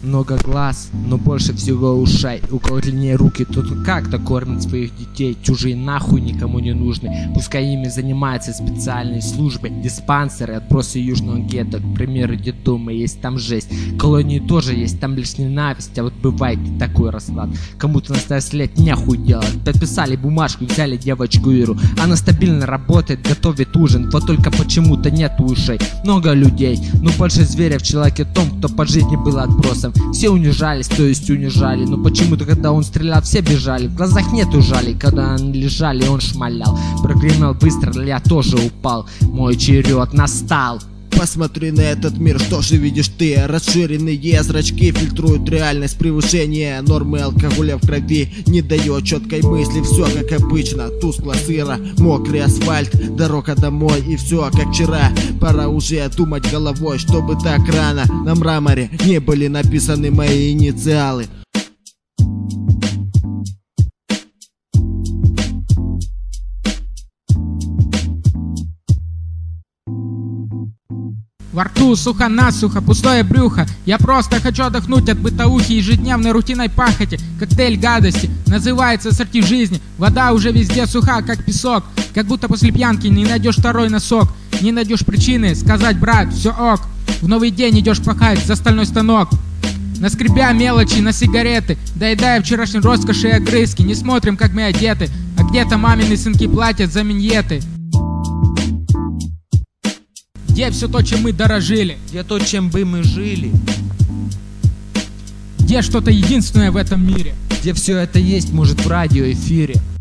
много глаз, но больше всего ушей. У кого длиннее руки, тот как-то кормит своих детей. Чужие нахуй никому не нужны. Пускай ими занимаются специальные службы, диспансеры, отбросы южного гетто. К примеру, детдомы есть, там жесть. Колонии тоже есть, там лишь ненависть. А вот бывает и такой расклад. Кому-то на 100 лет нехуй делать. Подписали бумажку, взяли девочку Иру. Она стабильно работает, готовит ужин. Вот только почему-то нет ушей. Много людей, но больше зверя в человеке том, кто по жизни был отбросом. Все унижались, то есть унижали. Но почему-то, когда он стрелял, все бежали. В глазах нету жали, когда они лежали, он шмалял. Прогремел выстрел, я тоже упал. Мой черед настал. Посмотри на этот мир, что же видишь ты? Расширенные зрачки фильтруют реальность. Превышение нормы алкоголя в крови не дает четкой мысли. Все как обычно, тускло, сыро, мокрый асфальт, дорога домой и все как вчера. Пора уже думать головой, чтобы так рано на мраморе не были написаны мои инициалы. Во рту сухо-насухо, пустое брюхо. Я просто хочу отдохнуть от бытовухи, ежедневной рутиной пахоти. Коктейль гадости, называется сорти жизни. Вода уже везде суха, как песок. Как будто после пьянки не найдешь второй носок. Не найдешь причины сказать: брат, все ок. В новый день идешь пахать за стальной станок, наскребя мелочи на сигареты, доедая вчерашней роскоши и огрызки. Не смотрим, как мы одеты, а где-то мамины сынки платят за миньеты. Где все то, чем мы дорожили? Где то, чем бы мы жили? Где что-то единственное в этом мире? Где все это есть, может, в радиоэфире?